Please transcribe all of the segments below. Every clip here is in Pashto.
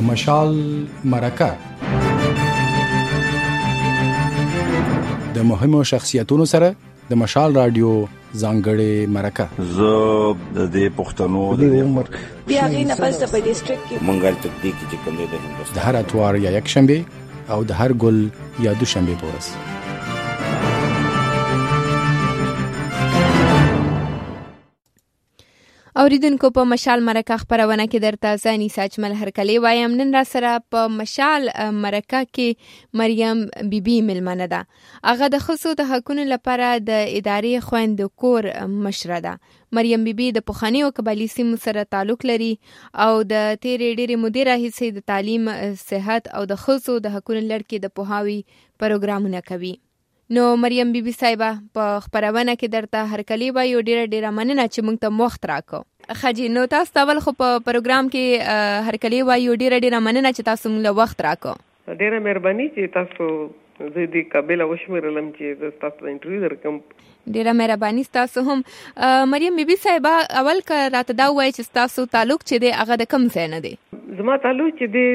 مشال مرکه د مهمو شخصیتونو سره د مشال رادیو ځانګړې مرکه زه د دې پښتنو د عمر بیا غي نه پس په ډیسټریکټ کې منګل تکتیک چې کوم دی د هندوستان د هر اتوار یا یک شنبه او د هر ګل یا دوشنبه پورس اوریدونکو په مشال مرکه خبرونه کې درته زاني ساجمل هرکلی وایم. نن را سره په مشال مرکه کې مریم بیبي ملمنه ده. هغه د ښځو د حقونو لپاره د ادارې خویندو کور مشره ده. مریم بیبي د پخوانیو قبایلي سیمو سره تعلق لري او د تیرې ډېرې مودې راهیسې د تعلیم، صحت او د ښځو د حقونو لړ کې د پوهاوي پروګرامونه کوي. نو مریم بیبي صاحبه په خبرونه کې درته هرکلی وایو. ډیره مننه چې موږ ته وخت راکو. خجی نو تاسو اول خو په پروګرام کې هرکلی وایو. ډیره مننه چې تاسو موږ له وخت راکو. ډیره مهرباني چې تاسو زه دې قابل وشمرلم چې تاسو ته انټرویو درکم. ډیره مهرباني تاسو هم. مریم بیبي صاحبه اول که راته دا وایي چې تاسو تعلق چې دی هغه د کوم ځای نه دی؟ زما تعلق چې دی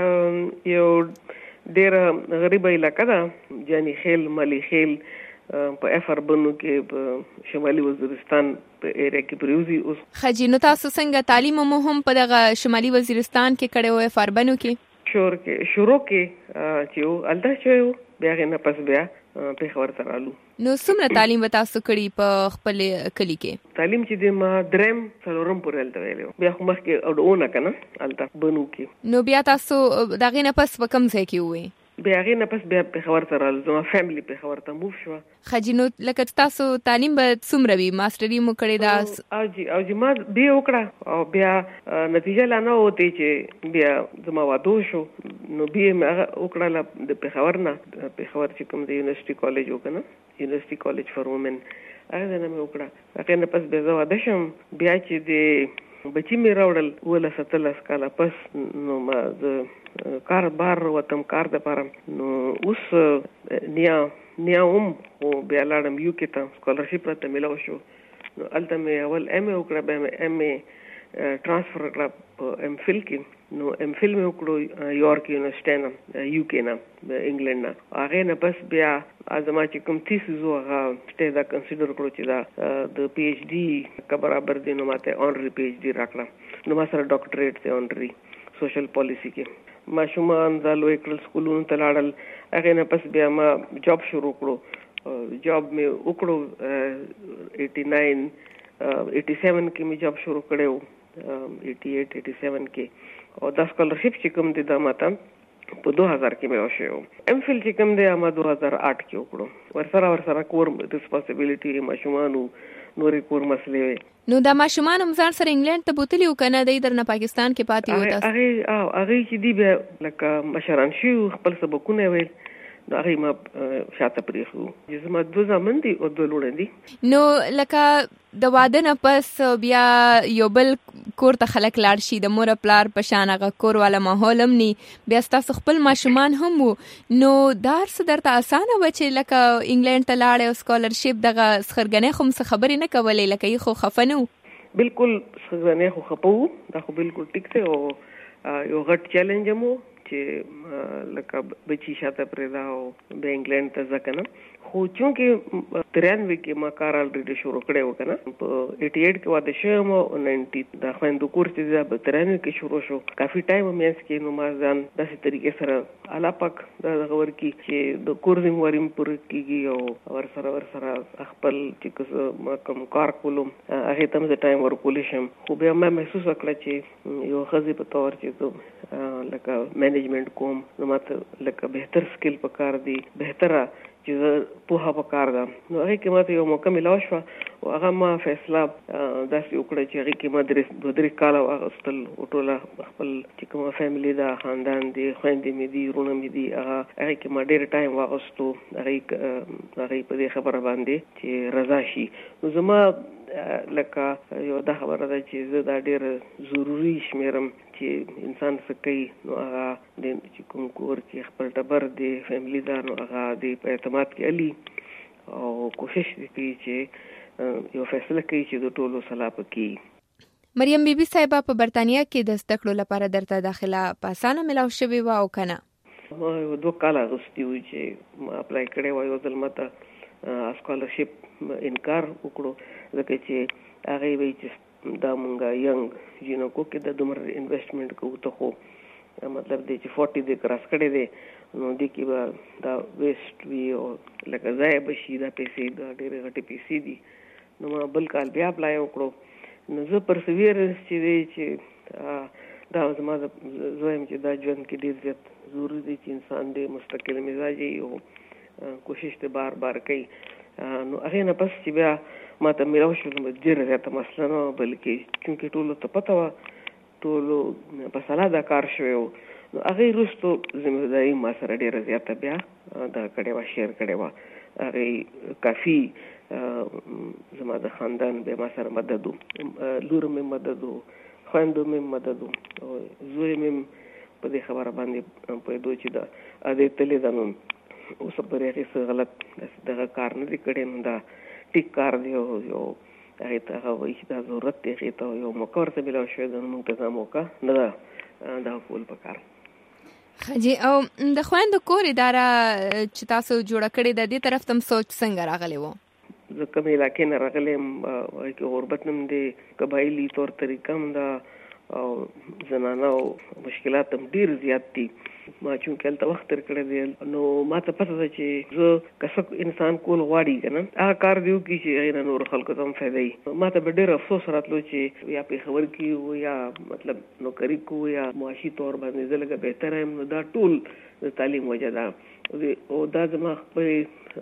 یو ډیر غریبه علاقه ده، جانی خیل، مالی خیل په افر بنو کې په شمالي وزیرستان په ایریا کې پریوزي. اوس خجی نو تاسو څنګه تعلیم مو هم په دغه شمالي وزیرستان کې کړی وای افر بنو کې؟ شروع کې چې الته شو بیا نه پس بیا په خبر ترالو. نو څومره تعلیم تاسو کړی په خپل کلی کې؟ تعلیم چې د ما درم څلورم پورې الته ویلو، بیا خو مخکې اورونه کنه الته بنو کې. نو بیا تاسو دغه نه پس په کوم ځای کې وې؟ بیا غي نه پس بیا په خبر ترالو، زما فیملی په خبر ته موف شو. خجی نو لکه تاسو تعلیم به څومره وی؟ ماستری مو کړی دا؟ او جی ما بیا وکړه او بیا نتیجه لا نه وته چې بیا زما وادو شو. نو بیا ما وکړه د په خبر نه په خبر چې کوم د یونیورسيټي کالج وکنه، یونیورسيټي کالج فار وومن، هغه نه مې وکړه. هغه نه پس بیا زه واده شم. بیا چې د بچی مې راوړل ولا 17 کاله پس، نو ما کار بار وتم کار د پاره. نو اوس نیا او بیا لاړم یو کې ته سکالرشپ راته ملاو شو. نو الته مې اول ام ای وکړه، بیا مې ام ای ترانسفر کړه په ام فل کې. نو ام فل مې وکړو یورک یونیورسيټي نه، یو کې نه، انګلند نه. هغه نه پس بیا ازما چې کوم تیسیس هغه سټه دا کنسیډر کړو چې دا د پی ایچ ډي کا برابر دی. نو ماته اونري پی ایچ ډي راکړه. نو ما سره ډاکټریټ ته اونري سوشل پالیسی کې. ما شومان د لوی کل سکولونو ته لاړل. هغه نه پس بیا ما جاب شروع کړو. جاب مې وکړو 87 کې مې جاب شروع کړو، 88-87 کې. او د سکالرشپ چې کوم دي دا ماته په 2000 کې مې وشو. ام فل چې کوم دی ما 2008 کې وکړو. ورسره کور ریسپانسیبিলিټي ماشومانو نورې کور مسلې. نو دا ماشومان هم ځان سره انګلند ته بوتلی او کنه د درنه پاکستان کې پاتې و تاسو؟ هغه چې دی بیا لکه مشران شو خپل سبقونه ویل، نو هغه ما شاته پریخو. زما 2 زامن دي او 2 لوڼې دي. نو لکه د واده نه پس بیا یو بل کور ته خلک لاړ شي، د مور پلار په شان هغه کور والا ماحول هم ني، بیا تاسو خپل ماشومان هم وو. نو درس درته اسانه و چې لکه انګلند ته لاړ او سکالرشپ دغه سخرګنې خو څه خبرې نه کولې، لکه یې خو خفنو؟ بالکل سخرګنې خو خپو، دا خو بالکل ټیک ته. او یو غټ چیلنج مو چې لکه بچی شاته پرېدا او د انګلند ته ځکه نه. خو چونکه 93 کې ما کار الریډي شروع کړی و کنه، په 88 کې واده شوم او 90 د خويندو کورس چې د 93 کې شروع شو. کافي ټایم مې اس کې نو ما ځان داسې طریقې سره الله پاک دا غوړ کی چې د کورزم وریم پر کېږي او ورسره خپل چې ما کوم کار کوم هغه تم د ټایم ورکول شم. خو بیا ما محسوس وکړ چې یو خزي په تور چې لکه مینجمنت کوم، نو ماته لکه بهتر سکل پکار دی، بهتره چې په هغه کار ده. نو هغه کې ماته یو موقع ملو شو او هغه ما فیصله داسې وکړه چې هغه کې ما 2-3 کال واغستل او ټول خپل چې کوم فیملی دا خاندان دی، خويندې مې دي، ورونه مې دي، هغه کې ما ډېر ټایم واغستو هغه په دې خبره باندې چې رضا شي. نو زما لکه یو دا خبره ده چې زه دا ډېر ضروری شمیرم چې انسان څه کوي، نو هغه د چې کوم کور کې خپل ټبر دی فیملی دا، نو هغه د په اعتماد کې علي او کوشش کوي چې یو فیصله کوي چې د ټولو صلاح پکې. مریم بیبي صاحبه په برتانیا کې د زده کړو لپاره درته داخله په اسانه ملاو شوې وه او که نه؟ ما 2 کاله اغوستي وو چې ما اپلای کړی وای، یو ځل ماته سکالرشپ انکار وکړو ځکه چې هغې وایي چې دا مونږه ینګ جینکو کې د دومره انویسټمنټ کوو ته خو مطلب دی چې 40 دې کراس کړی دی نو دې کې به دا ویسټ وي او لکه ضایع به شي، دا پیسې دا ډېرې غټې پیسې دي. نو ما بل کال بیا اپلای وکړو. نو زه پرسویرنس چې دی چې دا زما زویم چې دا ژوند کې ډېر زیات ضروري دی چې انسان دې مستقل مزاجي او کوشش ته بار بار کوي. نو هغې نه پس چې بیا ما ته میلاو شو نو ډېره زیاته مسله نه وه، بلکې چونکې ټولو ته پته وه، ټولو په سلا دا کار شوی و. نو هغې وروستو ذمهداري ما سره ډېره زیاته بیا دا کړې وه، شیر کړې وه. هغې کافي زما د خاندان بیا ما سره مدد و، لور مې مدد و، خویندو مې مدد و، زوی مې په دې خبره باندې پوهېدو چې دا دې تلې ده نو اوس پرې هغې څه غلط دغه کار نه دی کړی، نو دا ټیک کار دی او یو هغې ته هغه وایي چې دا ضرورت دی، هغې ته یو موقع ورته میلاو شوې ده، نو موږ ته دا موقع نه ده دا کول پکار. خجي او د خویندو کور اداره چې تاسو جوړه کړې ده دې طرف ته سوچ څنګه راغلی و؟ زه کومې علاقې نه راغلی یم، وایي کې غربت هم دی، قبایلي طور طریقه هم ده او زنانه او مشکلات هم ډېر زیات دي. ما چونکې هلته وخت تېر کړی دی نو ما ته پته ده چې زه که څه انسان کول غواړي که نه هغه کار دې وکړي چې هغې نه نورو خلکو ته هم فایده وي. ما ته به ډېر افسوس راتلو چې یا پېښور کې وو یا مطلب نوکري کوو یا معاشي طور باندې زه لږه بهتره یم، نو دا ټول د تعلیم وجه ده او دا زما خپلې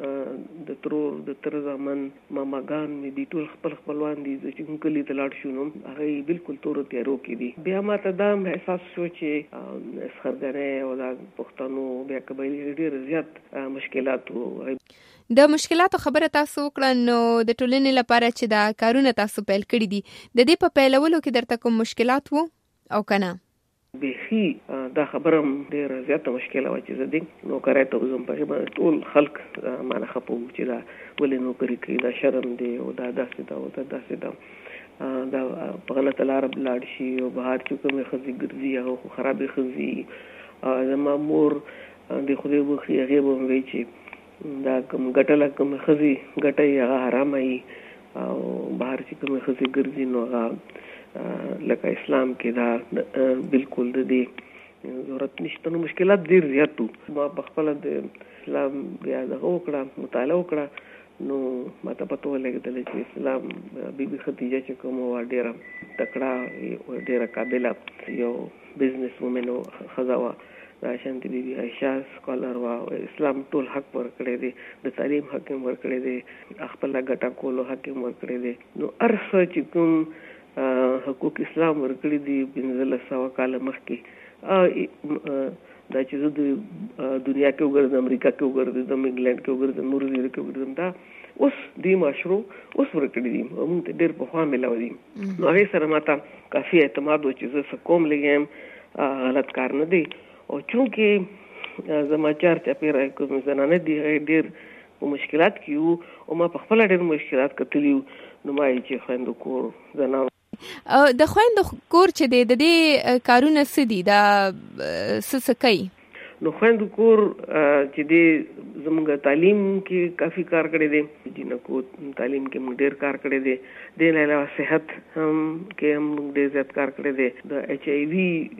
د ترور د تر زامن ماماګان مې دي ټول خپل خپلوان دي. زه چې کوم کلي ته لاړ شو نو هغې بالکل تورو تیارو کې دي. بیا ما ته دا احساس شو چې اسخرګنۍ او دا پښتنو بیا قبایلي ډېر زیات مشکلات وو. د مشکلاتو خبره تاسو وکړه، نو د ټولنې لپاره چې دا کارونه تاسو پیل کړي دي د دې په پیلولو کې درته کوم مشکلات وو او که نه؟ بیخي دا خبره هم ډېره زیاته مشکله وه چې زه دې نوکرۍ ته وځم، په هغې باندې ټول خلک مانه خفه وو چې دا ولې نوکري کوي، دا شرم دی او دا داسې ده او دا داسې ده، دا په غلطه لاره لاړ شي او بهر چې کومې ښځې ګرځي هغه خو خرابې ښځې. زما مور د خدای وبخښي هغې به هم وایي چې دا کوم ګټله کومې ښځې ګټئ هغه حرامه وي او بهر چې کومې ښځې ګرځي نو هغه لکه اسلام کې دا بالکل د دې ضرورت نشته. نو مشکلات ډېر زیات وو. ما په خپله د اسلام بیا دغه وکړه، مطالعه وکړه، نو ما ته پته ولګېدله چې اسلام بیبي خدیجه چې کومه وه ډېره تکړه ډېره قابله یو بزنس وومن ښځه وه. دا شانتي بیبي عایشه سکالر وه. اسلام ټول حق ورکړی دی، د تعلیم حق هم ورکړی دی، خپله ګټه کولو حق هم ورکړی دی. نو هر څه چې کوم حقوق اسلام ورکړي دي 1500 کاله مخکې، دا چې زه د دنیا کې وګرځم، امریکا کې وګرځم، انګلینډ کې وګرځم، نورو ځایونو کې وګرځم، دا اوس دې معاشرو اوس ورکړي دي، موږ ته ډېر پخوا میلاو دي. نو هغې سره ما ته کافي اعتماد و چې زه څه کوم لږ یم غلط کار نه دی. او چونکې زما چار چاپېره کوم زنانه دي هغې ډېر په مشکلات کې وو او ما په خپله ډېر مشکلات کتلي وو. نو ما یې چې خویندو کور زنانو د خویندو کور چې دی د دې کارونه څه دي، دا څه کوي؟ نو خویندو کور چې دی زموږ تعلیم کې کافي کار کړی دی، جینکو تعلیم کې موږ ډېر کار کړی دی، دې نه علاوه صحت هم کې هم موږ ډېر زیات کار کړی دی. د HIV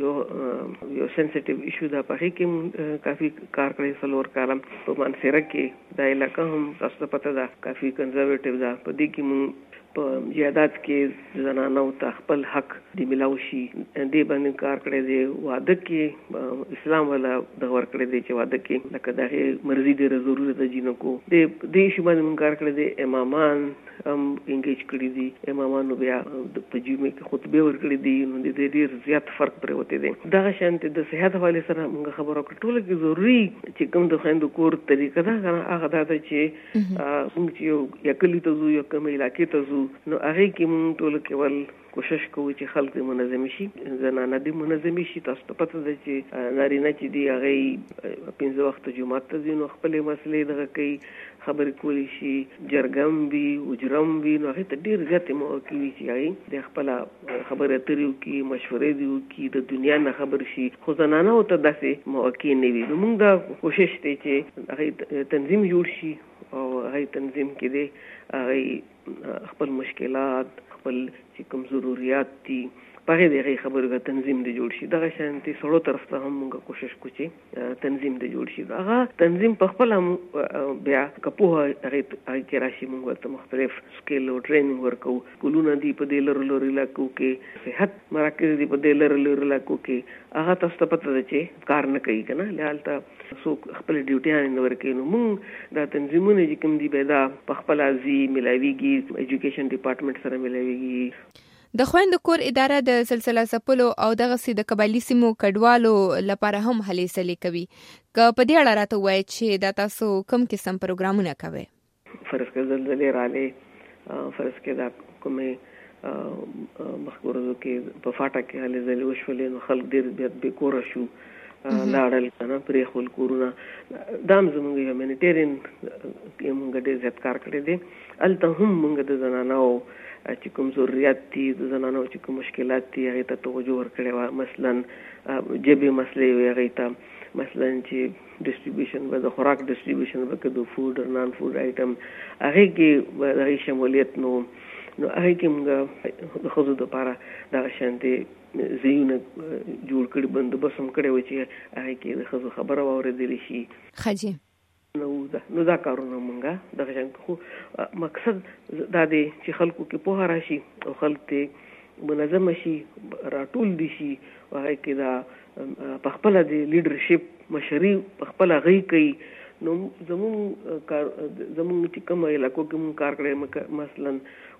یو سینسیټیو ایشو ده په هغې کې کافي کار کړی 4 کاله. په مانسیره کې دا علاقه هم تاسو ته پته ده کافي کنزرویټیو ده، په دې کې موږ په جهادات کې زنانو ته خپل حق د میلاو شي دې باندې کار کړی دی. واده کې اسلام والا دغه ورکړی دی چې واده کې لکه د هغې مرضي ډېره ضروري ده جینکو دې ایشو باندې موږ کار کړی دی. امامان هم انګیج کړي دي، امامانو بیا په جمعې کې خطبې ورکړي دي، نو د دې ډېر زیات فرق پرېوتی دی. دغه شانتې د صحت حوالې سره موږ خبره وکړه. ټوله کې ضروري چې کوم د خویندو کور طریقه ده که نه هغه دا ده چې موږ چې یا کلي ته ځو یا کومې علاقې ته ځو ګرځو نو هغه کې مونږ ټول کېول کوشش کوو چې خلک منظم شي زنانه دې منظم شي. تاسو ته پته ده چې نارینه چې دی هغه 15 وخت جمعه ته ځي نو خپل مسلې دغه کوي خبرې کولی شي جرګم وي اجرم وي نو هغه ته ډیر زیات موقع وي چې هغه د خپل خبرې اترې وکړي مشورې دی وکړي د دنیا نه خبر شي. خو زنانه ته داسې موقع نه وي. نو موږ دا کوشش کوي چې هغه تنظیم جوړ شي او هغه تنظیم کې دی هغه خپل مشکلات خپل چې کوم ضرورت دي په دې خبرو تنظیم دی جوړ شي. دغه شانتي سړو طرف ته هم موږ کوشش کوو چې تنظیم دی جوړ شي. هغه تنظیم په خپل بیا کپوه هغه کې راشي. موږ ته مختلف سکیل او ټریننګ ورکو. کولونه دی په دې لرلو علاقو کې صحت مراکز دی په دې لرلو علاقو کې هغه تاسو ته پته ده چې کار نه کوي کنه لالته سو خپل ډیوټیان نه ورکوي. نو موږ دا تنظیمونه چې کوم دی به دا په خپل ازي ملاويږي ایجوکیشن ډپارټمنټ سره ملاويږي. د خويندو کور اداره د سلسله سپلو او دغه سي د قبایلی سیمو کډوالو لپاره هم هلې سلې کوي. که په دې اړه راته وایي چې دا تاسو کوم قسم پروګرامونه کوي؟ فرض کړه زلزلې رااله فرض کړه دا کومه مخکورو کې په فاټا کې هلې زلزلې وشولې نو خلک ډېر بیا کور شو لاړل کنه پرې خپل کورونه دام زموږ هیومانیټیرین کې موږ ډېر زیات کار کړی دی. الته هم موږ د زنانو چې کوم ضرورت دي د زنانو چې کوم مشکلات دي هغه ته توجه ورکړی و. مثلا جبې مسلې وي هغه ته مثلا چې ډیسټریبیوشن به د خوراک ډیسټریبیوشن به د فود او نان فود آیټم هغه کې د شمولیت نو هغه کې موږ د خزو لپاره د شانتي زیونه جوړ کړي بندوبست هم کړی و چې هغه کې د خزو خبره واورېدل شي. خجي نو دا کارونه مونږه دغه څنګه خو مقصد دا دی چې خلکو کې پوهه راشي او خلک ته منظم شي راټول دي شي هغه کې دا په خپل د لیډرشپ مشري په خپل غي کوي. نو زموږ چې کوم علاقو کې مونږ کار کړی مثلا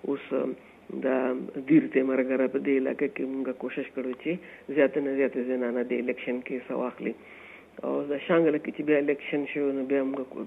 اوس دا دیرته مرګره په دې علاقې کې مونږ کوشش کړو چې زیات نه زیات زنانه د الیکشن کې سواخلي او د شانګل کې چې بیا الیکشن شو نو بیا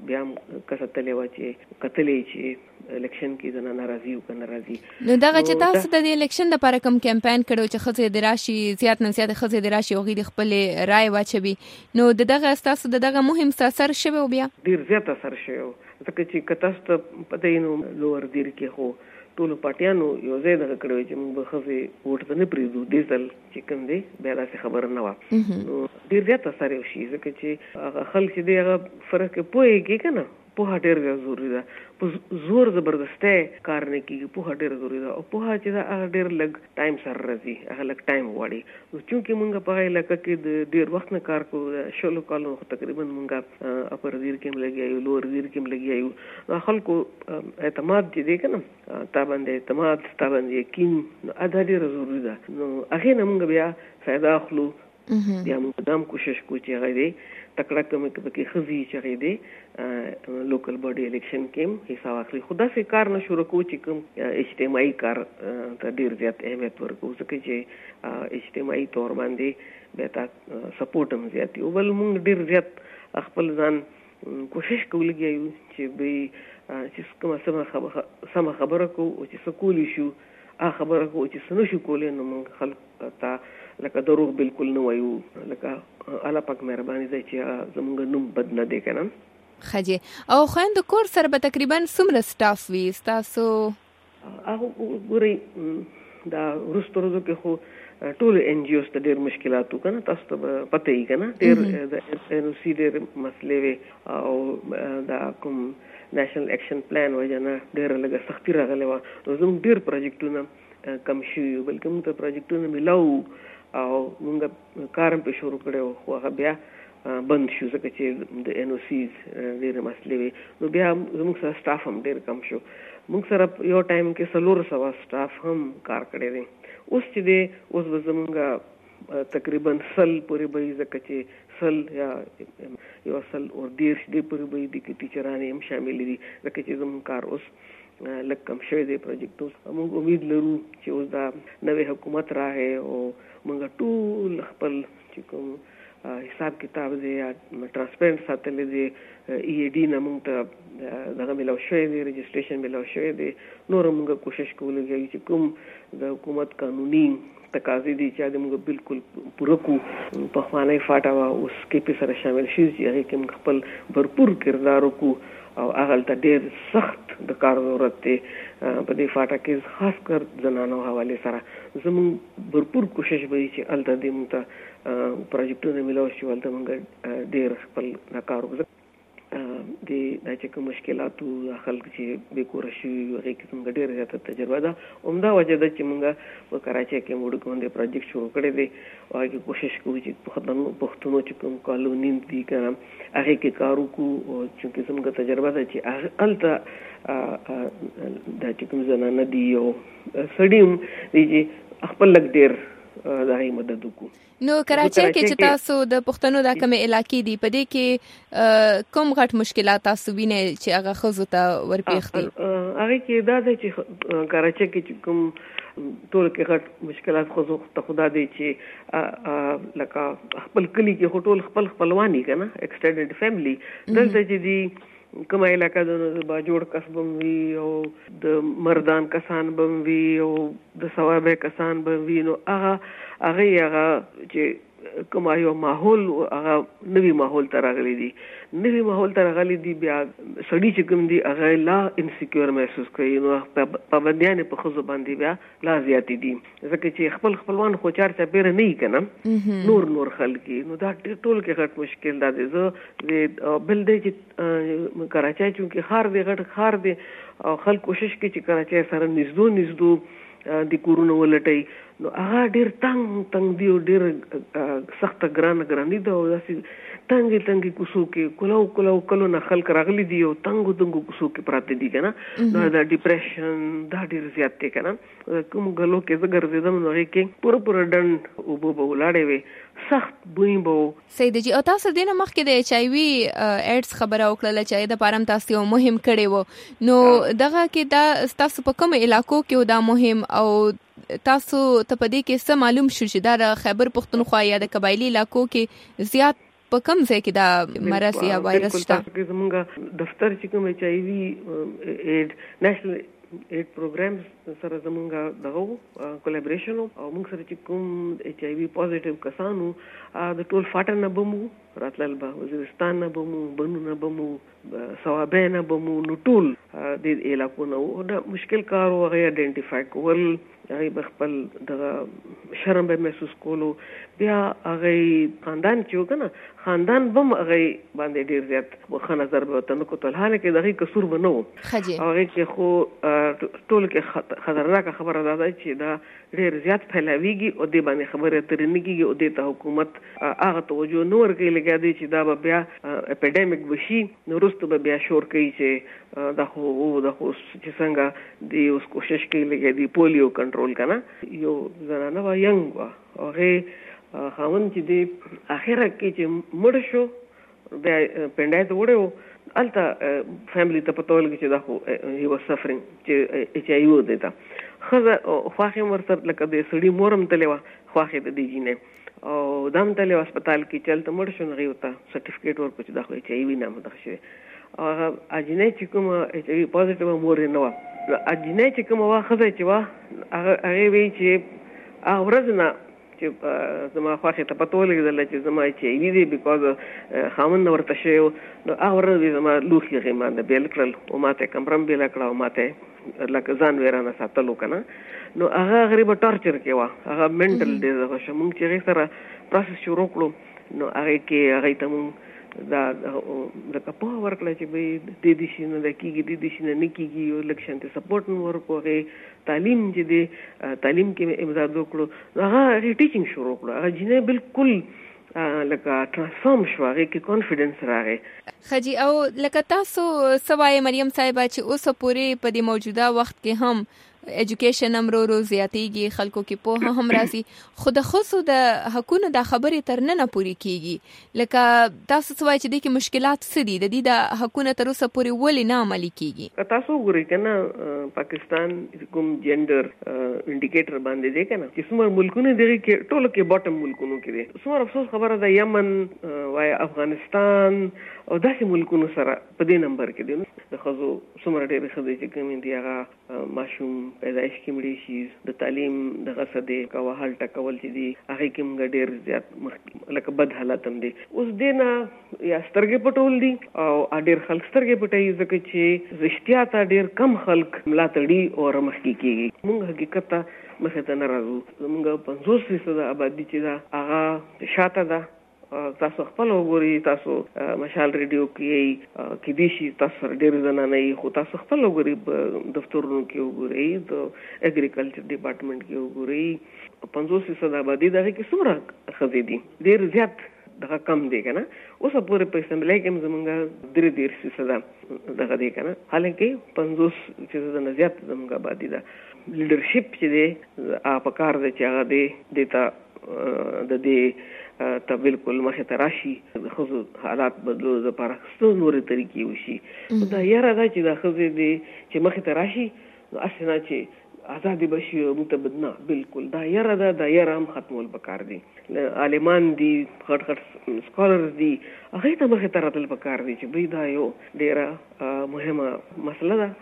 کساتلې و چې کتلې چې الیکشن کې زنانه ناراضي او ناراضي. نو دغه چې تاسو د الیکشن لپاره کوم کمپاین کړو چې خزه د راشي زیات نه زیات خزه د راشي او غي خپل رائے واچوي نو دغه تاسو دغه مهم اثر شوه بیا ډیر زیات اثر شوه ځکه چې کتاست پته نو لوړ دیر کې خو ټول پټیانو یو ځای دغه کړو چې موږ به خزه ووټ نه پریدو ډیزل چې کوم دی بیا داسې خبر نه و. نو ډیر زیات اثر یو شي ځکه چې خلک چې دی هغه فرق پوهیږي کنه پوهه ډیر ضروري ده. په زور زبردسته کار نه کیږي. پوهه ډیر ضروري ده او پوهه چې دا هغه ډیر لږ ټایم سره راځي هغه لږ ټایم وړي. نو چې موږ په علاقه کې د ډیر وخت نه کار کوو شلو کالو تقریبا موږ اپر دیر کې ملګیایو لور دیر کې ملګیایو خلکو اعتماد دې کنه تا باندې اعتماد تا باندې یقین نو ادا ډیر ضروري ده. نو هغه نه موږ بیا فائدہ اخلو. بیا موږ دام کوشش کوو چې هغه دې تکړه کوم کې خزي چې هغه دې لوکل باډي الیکشن کې حصہ واخلي. خدا سي کار نه شروع کوو چې کوم اجتماعي کار ته ډیر زیات اهمیت ورکوو ځکه چې اجتماعي تور باندې بیا تا سپورټ هم زیات او بل موږ ډیر زیات خپل ځان کوشش کولګیو چې به چې کومه سم خبره کو او چې سکولی شو خبره کو چې سنو شو کولې نو موږ خلک ته لکه دروغ بالکل نه وایو لکه الله پاک مهرباني دی چې زموږ نوم بد نه دی کنه. خجي او خويندو کور سره به تقریبا څومره سټاف وي تاسو؟ هغه ګوري دا ورستورو کې خو ټول ان جی اوز ته ډېر مشکلات وکنه تاسو ته پته یې کنه ډېر د ان سی ډېر مسلې وي او دا کوم نېشنل اکشن پلان وجنه ډېر لږه سختي راغله و. نو زموږ ډېر پروجیکټونه کم شي بلکې موږ ته پروجیکټونه ملاو او موږ کارم په شروع کړو خو هغه بیا بند شو ځکه چې د ان او سیز ډېر مسلې وي. نو بیا زموږ سره سټاف هم ډېر کم شو. موږ سره یو ټایم کې 400 سټاف هم کار کړی دی. اوس چې دی اوس به زموږ تقریبا 100 پورې به ځکه چې 100 یا یو 100 او 150 دی پورې به دي کې ټیچرانې هم شامل دي ځکه چې زموږ کار اوس لږ کم شوی دی پروجیکټ. موږ امید لرو چې اوس دا نوې حکومت راغې او موږ ټول خپل چې کوم حساب کتاب دی یا ترانسپیرنٹ ساتل دي EAD نه موږ ته دغه ملاو شوی دی، رجسټریشن ملاو شوی دی. نور موږ کوشش کوو چې کوم د حکومت قانوني تقاضې دي چې موږ بالکل پوره کو په خواني فاټا وا اوس کې په سره شامل شي چې هغه کې موږ خپل भरपूर کردار وکړو او هغه ته ډېر سخت د کار ضرورت دی. په دې فاټا کې خاص کر زنانو حواله سره زموږ भरपूर کوشش به چې الته دې موږ ته پروجیکټونه ملاو شي، ولته موږ ډېر خپل کار وکړو. د چې کوم مشکلات او خلک چې به کور شي هغه کې څنګه ډېر زیاته تجربه ده. عمده وجه ده چې موږ په کراچۍ کې موږ کوم د پروجیکټ شروع کړی دی او هغه کوشش کوو چې پښتنو چې کوم کالونی دي کنه هغه کې کار وکړو او چې څنګه تجربه ده چې الته د چې کوم زنانه دی او سړیم دی چې خپل لګ ډېر دغه مدد وکړو. نو کراچۍ کې چې تاسو د پښتنو د کومه علاقې دی په دې کې کوم غټ مشکلات تاسو وینئ چې هغه خزو ته ورپېښتي؟ هغه کې دا دی چې کراچۍ کې کوم ټول کې غټ مشکلات خزو ته خدا دی چې لکه خپل کلی کې ټول خپل خپلوانی کنه ایکسټنډډ فیملی دلته چې دی کومه علاقه د باجوړ کسبم وی او د مردان کسان بم وی او د ثوابه کسان بم وی. نو هغه چې کوم یو ماحول هغه نوی ماحول ته راغلی دی بیا سړی چې کوم دی هغه لا انسیکیور محسوس کوي. نو پابندیان په خزو باندې بیا لا زیاتې دي ځکه چې خپلوان خو چار چاپیره نه کنه نور خلک. نو دا ټول کې غټ مشکل دا دی. زه بل دی چې کراچۍ چونکه خار دی او خلک کوشش کوي چې کراچۍ سره نږدو د کورونو ولټي. نو هغه ډېر تنگ دی او ډېر سخت ګرانی ده او داسې تنګي کوڅو کې کلو نه خلک راغلي دي او تنګو کوڅو کې پراته دي کنه. نو دا ډیپریشن دا ډېر زیات دی کنه. کوم غلو کې زه ګرځیدم نو هغه کې پوره ډند او بو ولاړې وي سخت بوی بو. سید جی او تاسو دینه مخکې د HIV ایډز خبره وکړه چې د پارم تاسو یو مهم کړي وو. نو دغه کې دا تاسو په کوم علاقو کې دا مهم او تاسو ته پدې کې څه معلوم شو چې دا خیبر پښتونخوا یا د قبایلی علاقو کې زیات په کوم ځای کې دا مرض یا وایرس شته؟ زمونږ دفتر چې کوم HIV ایډ نېشنل ایډ پروګرام سره زمونږ دغه کولیبریشن او موږ سره چې کوم HIV پوزټیو کسانو د ټول فاټر نه بمو راتلل به وزیرستان نه بمو بنو نه بمو ثوابه نه بمو نو ټول د علاقو نه دا مشکل کار او هغه آئیډنټیفای کول هغه بخپل د شرم به محسوس کولو. بیا هغه خاندان چې وکنه خاندان بم هغه باندې ډیر زیات خو نظر به وطن کو ته حاله کې دغه قصور بنو هغه کې خو ټول کې خطرناک خبره ده چې دا ډیر زیات پھیلاویږي او د باندې خبره ترنه کیږي او د حکومت هغه توجه نور کوي لګا دی چې دا بیا اپیډیمیک وشي نو رستو بیا شور کوي چې دا خو چې څنګه دی اوس کوشش کوي لګا دی پولیو کنټرول کنه. یو زنانه وا ینګ وا هغه خاون چې دی اخره کې چې مړ شو بیا پندای ته وړو الته فیملی ته پتول چې دا خو هی واز سفرینګ چې HIV دیتا خزه خواخې مرسر لکه د سړی مورم تلوا خواخې د دیجینه او دم تلوا هسپتال کې چلته مړ شو نه وتا سرټیفیکیټ ورکړ چې دا خو HIV نه مده شي. او اجنه چې کوم HIV پوزټیو مور نه و اجنه چې کوم وا خزه چې وا هغه وی چې اورزنه چې زما خواخې ته پتو لګیدل چې زما HIV دی بیکاز خامن ورته شی نو اورز زما لوخي غیمانه بیل کړل او ماته کمرم بیل کړه او ماته لکه ځان ویرانه ساتلو کنه. نو هغه غریب ټارچر کې وا هغه منټل ډیزه شوم چې سره پروسس شروع کړو. نو هغه کې هغه ته دا د کپو ورکړل چې به د دې شنو د کیږي نه کیږي یو لکشن ته سپورټ ورکوغه تعلیم چې دی تعلیم کې امداد وکړو هغه ټیچینګ شروع کړو هغه جنې بالکل لکه ترانسفورم شو هغه کې کانفیډنس راغی. خجی او لکه تاسو سوای مریم صاحب چې اوس پورې په دې موجوده وخت کې هم اډوکیشن هم ورو زیاتېږي، خلکو کې پوهه هم راځي، خو د ښځو د حقونو د خبرې تر ننه پورې کېږي. لکه تاسو څه وایي چې دې کې مشکلات څه دي؟ د دې د حقونو تر اوسه پورې ولې نه عملي کېږي؟ تاسو ګورئ کنه پاکستان کوم جندر انډیکیټر باندې دی کنه چې څومره ملکونه دغه کې ټولو کې باټم ملکونو کې دي. څومره افسوس خبره ده یمن وای افغانستان او داسې ملکونو سره په دې نمبر کې دي. د خزو څومره ډېر خزې چې کوم دي هغه ماشوم پیدایش کې مړي شي، د تعلیم دغه سده کا وحال ټکول چې دي هغه کې موږ ډېر زیات لکه بد حالت هم دي. اوس دینه یا سترګې پټول دي او ډېر خلک سترګې پټي ځکه چې رښتیا ته ډېر کم خلک ملاتړي او رمخکې کېږي. موږ حقیقت مخه ته نه راځو. موږ 50% آبادی چې دا هغه شاته ده. تاسو خپل وګورئ، تاسو مشال ریډیو کې دي شي تاسو ډېر زنه نه خو تاسو خپل وګورئ، دفترونو کې وګورئ، د اګریکلچر ډپارټمنټ کې وګورئ، 50% آبادی دغه کې څومره خزې دي، ډېر زیات دغه کم دی کنه. اوس پورې په اسمبلی کې زمونږ 3% دغه دی کنه، حالانکه 50% نه زیات زمونږ آبادی ده. لیډرشپ چې دی په کار دی چې هغه دی دیتا د دې ته بالکل مخه تراشي، د خزو حالات بدلو لپاره څو نورې طریقې وشي. دا یاره دا چې د خزې دی چې مخه تراشي اسنه چې آزادي بشي متبدنا بالکل دا یاره دا د یاره هم ختمول پکار دي. عالمان دي، غټ سکولرز دي، هغه ته مخه تراتل پکار دي چې بری دا یو ډیره مهمه مسله ده.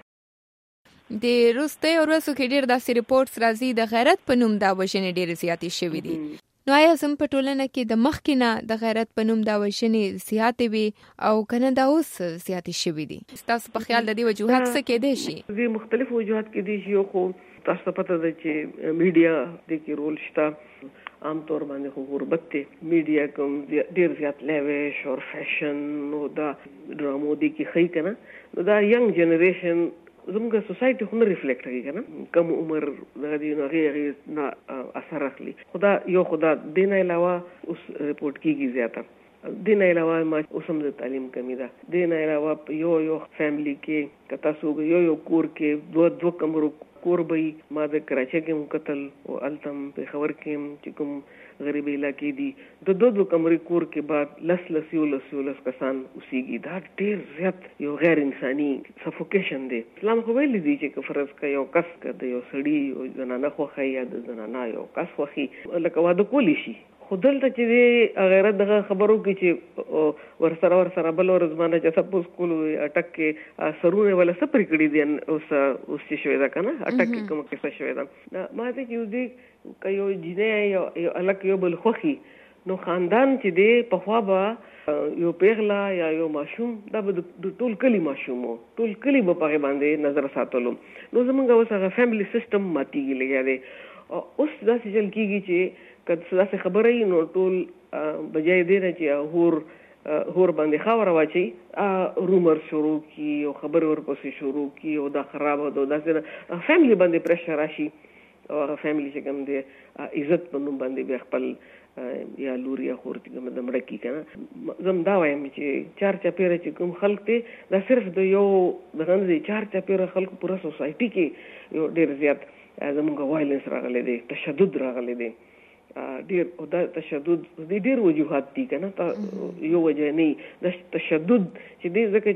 د روسته ورسو کې ډیر داسې ریپورتس راځي د غیرت په نوم دا وژنې ډیر زیاتې شوې دي. نو آیا زم په ټولنه کې د مخکې نه د غیرت په نوم دا وژنې زیاتې وي او کنه دا اوس زیاتې شوې دي؟ تاسو په خیال د دې وجوهات څه کېدای شي؟ د مختلف وجوهات کېدای شي، خو تاسو پته ده چې میډیا د کې رول شته. عام طور باندې خو غربت ته میډیا کوم ډیر زیات لیویش او فیشن او دا ډرامو دي کې خې کنه، نو دا ینګ جنریشن زموږ سوسایټي خو نه ریفلیکټ کوي کنه، کم عمر د دې نغې نه اثر اخلي. خدا دین علاوه اوس ریپورت کیږي زیاته، دین علاوه ما اوس هم د تعلیم کمی ده، دین علاوه یو فیملی کې کتا سو یو کور کې دو کمرو کور به ما د کراچۍ کې قتل او التم په خبر کې چې کوم غریبی علاقې دي د دو کمرې کور کې بعد لس کسان اوسېږي. دا ډېر زیات یو غیر انساني سفوکیشن دی. اسلام خو ویلي دی چې فرض کا یو کس د یو سړي او زنانه خوښي یا د زنانه یو کس خوښي لکه واده کولی شي، خو دلته چې غیرت دغه خبرو کې چې ورسره بل ورځمانه چې سپوز کولو اٹک کې سرونه ولا سپری کړی دي اوس چې شوی دا کنه اٹک کې کوم کې څه شوی دا ما ته چې دې یو جنې یو الک یو بل خوخي نو خاندان چې دی په خوا به یو پیغلا یا یو ماشوم دا به د ټول کلی ماشوم ټول کلی به په باندې نظر ساتلو. نو زمونږ اوس هغه فیملی سیستم ماتیږي لګیا دی. اوس دا چې چل کیږي چې کله څه خبره نو ټول بجای دی چې هور باندې خاور واچي رومر شروع کی او خبر ورپسې شروع کی او دا خراب او دا څنګه فیملی باندې پریشر راشي او فیملی چې کوم دی عزت په نوم باندې به خپل یا لور یا خور چې کوم د مړ کی کنه زم دا وایم چې چار چپیره چې کوم خلک ته دا صرف د یو دغه نه چار چپیره خلک پوره سوسایټي کې یو ډیر زیات زموږ وایلنس راغلی دی، تشدد راغلی دی ډیر او دا تشدد د ډیر وجوهات دي کنه یو وجه نه د تشدد چې دې ځکه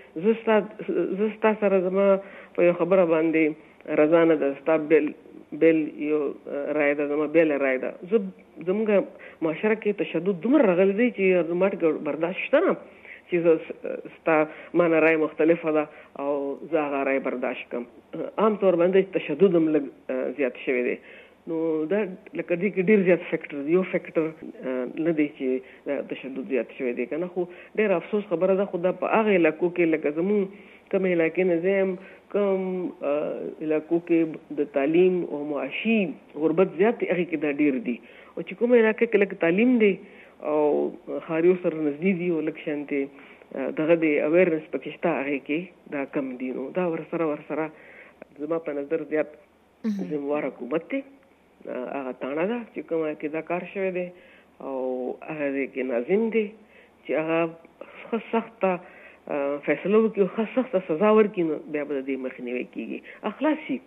چې زستا سره زما په یو خبره باندې رضانه د ستا بیل یو رائے ده زما بیل رائے ده زموږ معاشره کې تشدد دومره راغلی دی چې زماټ برداشت شته نه چې ستا مانه رائے مختلفه ده او زه هغه رائے برداشت کم. عام طور باندې تشدد هم لږ زیات شوی دی. نو دا لکه دې کې ډیر زیات فیکټر یو فیکټر نه دی چې تشدد زیات شوی دی کنه. خو ډیر افسوس خبره ده، خو دا په هغه علاقو کې لکه زمون کوم علاقې نه زم کوم علاقو کې د تعلیم او معاشي غربت زیات هغه کې دا ډیر دي، او چې کوم علاقې کې لکه تعلیم دی او خاریو سره نزدې دي او لکه شانته دغه د اویرنس پکشته هغه کې دا کم دي. نو دا ورسره زما په نظر زیات زموږ حکومت ته هغه تاڼه ده چې کومه کې دا کار شوی دی او هغه کې ناظم دی چې هغه سخته فیصله وکړي او سخته سزا ورکړي، نو بیا به د دې مخنیوی کېږي. اخلاص شي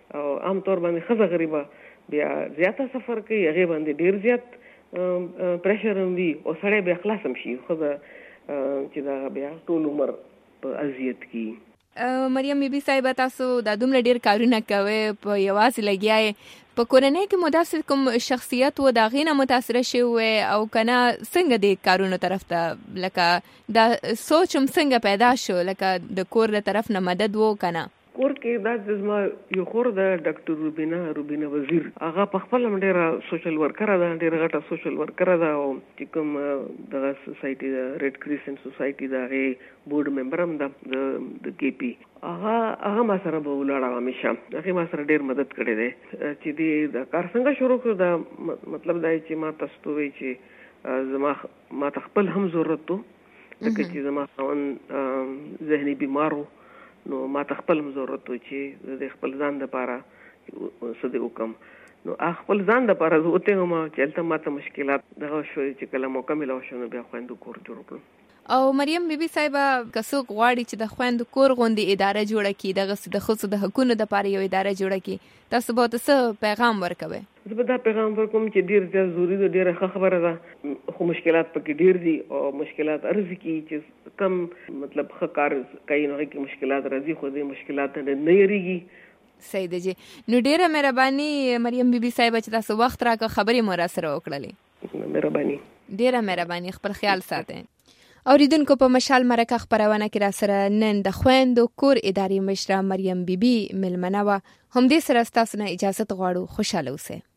او عام طور باندې خزه غریبه بیا زیاته سفر کوي هغه باندې ډیر زیات پریشر هم وي او سړی بیا خلاص هم شي خزه چې دا بیا ټول عمر په اذیت کی. مریم بیبي صاحب تاسو د دومره ډیر کارونه کوي په یوازې لګیاي په کورنۍ کې مداسر کوم شخصیت و دا غینه متاثر شوی او کنه څنګه د کارونو طرف ته لکه دا سوچم څنګه پیدا شو لکه د کور له طرف نه مدد و کنه کور کې دا زما یو خور د ډاکټر روبینا وزیر هغه په خپل ډیره سوشل ورکر ده ډیره غټه سوشل ورکر ده او چې کوم د سوسایټي د ریډ کریسنټ سوسایټي د بورډ ممبر هم د کې پی هغه ما سره به ولاړ همیشه هغه ما سره ډیر مدد کړی دی چې د کار څنګه شروع کړ دا مطلب دا چې ما تاسو ته وی چې ما خپل هم ضرورت تو لکه چې زما خاوند ذهني بیمارو نو ما خپل ضرورت و چې د خپل ځان لپاره څه دی وکم نو خپل ځان لپاره زه وته هم چې البته ماته مشکلات دغه شو چې کله موقع ملو شو نو بیا خويندو کور جوړ کړم او مریم بیبي صاحب کسو غواړي چې د خويندو کور غوندي اداره جوړه کړي دغه د خصوص د حقوقو د لپاره یو اداره جوړه کړي تاسو به څه پیغام ورکوي؟ زه به دا پیغام ورکوم چې ډیر ځای ضروري دی ډیره خبره ده خو مشکلات پکې ډیر دي او مشکلات ارزي کی چې کم مطلب خکار کوي نو کې مشکلات راځي خو دې مشکلات نه یریږي. صحیح دی نو ډیره مهرباني مریم بیبي صاحب چې تاسو وخت راکړه خبرې مو را سره وکړلې. مهرباني ډیره مهرباني خپل خیال ساتئ. اوریدونکو په مشال مرکه خبرونه کې را سره نن د خويندو کور اداري مشره مریم بیبي ملمنه و هم دې سره تاسو نه اجازه غواړو خوشاله اوسئ.